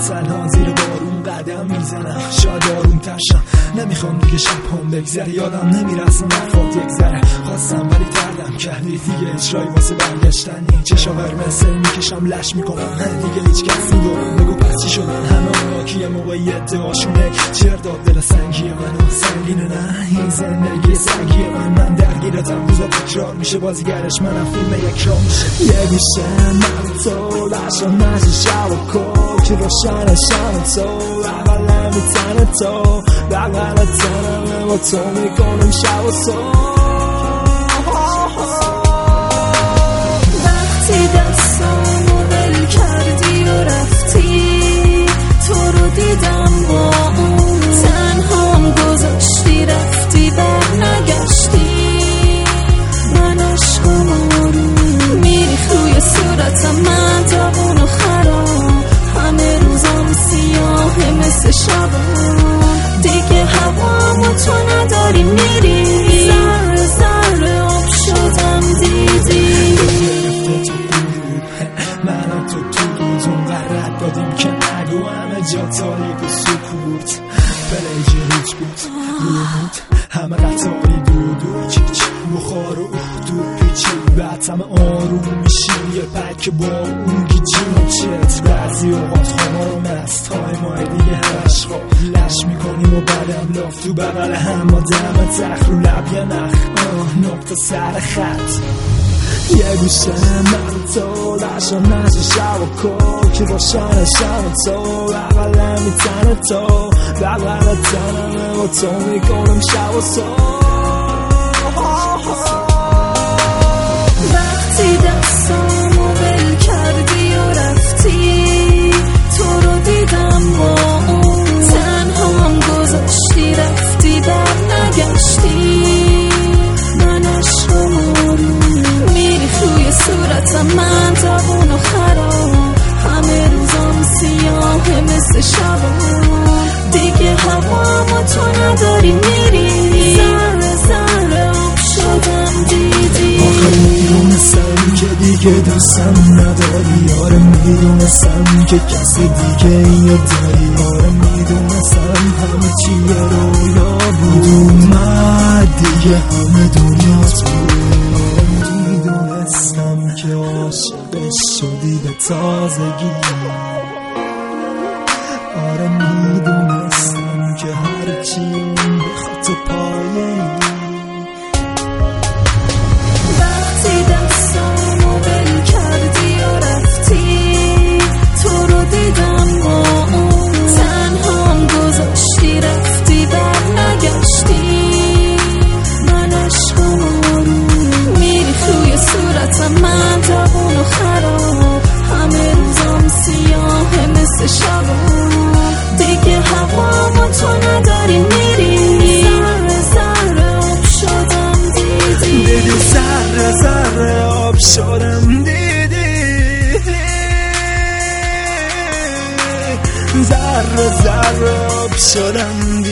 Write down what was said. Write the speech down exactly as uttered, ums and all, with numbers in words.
تنها زیر بارون قدم میزنم، شاید آروم ترشم. نمیخوام دیگه شب هم بگذره، یادم نمیرسه نفات یک ذره. خواستم ولی تردم کردی دیگه اجرای واسه برگشتن. این چشا ورمسه میکشم لش میکنم، نه دیگه هیچ کسی دارم. بگو پس چی شدن همه اونا که یه موقعی ادعاشونه چیر داد دل سنگی منو. سنگینه نه این زندگی سنگی من، من درگیرتم روزا تکرار میشه، بازیگرش منم فیلم یک را میشه. یه بیشه من تو لشم نشی شب و کو که روشن شم تو اقل میتنه تو بقل تنم با تو میکنم شب و صبح. وقتی دستامو ول کردی و رفتی، تو رو دیدم با اون تنهام گذاشتی رفتی بر نگشتی. من عشقم رو میریخ روی صورتم، من داغون و خراب، همه روزام سیاه مثل شبم. دیگه هوامو تو نداری میری، ذره ذره آب شدم دیدی. منم تو تو روزون قرد دادیم که نگو همه جا تاریک و سکوت. بلیجی هیچ بود رومود همه قطاری دودو چیچ بخار و اخدود پیچی. بعد همه آروم میشیم یه پک با اون گیچی مچت. بعضی اوقات خما رو مست های ماه دیگه هرش خواب لش میکنیم و بعدم لاف تو بغل هم با دم تخ رو لب یه نخ نقطه سر خط. یه گوشه من تو لشم نشی شب و کو که روشن شم تو بغل میتنه تو بغل تنمه با تو میکنم شب و صبح. وقتی دستامو ول کردی و رفتی، تو رو دیدم با اون تنهام گذاشتی رفتی بر نگشتی. من عشقم رو میریخ روی صورتم، من داغون و خراب، همه روزام سیاه مثل شبم. دیگه هوامو تو نداری میری، ذره ذره آب شدم دیدی. آخه میدونستم که دیگه دوستم نداری، آره میدونستم که کسی دیگه اینو داری. آره میدونستم همه چیه رویا بود اومد دیگه همه دنیات بود. میدونستم که عاشقش شدی به تازگی. آره میدونستم که هرچی اون بخواد تو پایه. وقتی دستامو ول کردی و رفتی، تو رو دیدم با اون تنهام گذاشتی رفتی بر نگشتی. من عشقم رو میریخ روی صورتم، من داغون و خراب، همه روزام سیاه مثل شبم. دیگه هوامو تو نداری میری، ذره ذره آب شدم دیدی. دیدی ذره ذره آب شدم دیدی. ذره ذره آب شدم دیدی.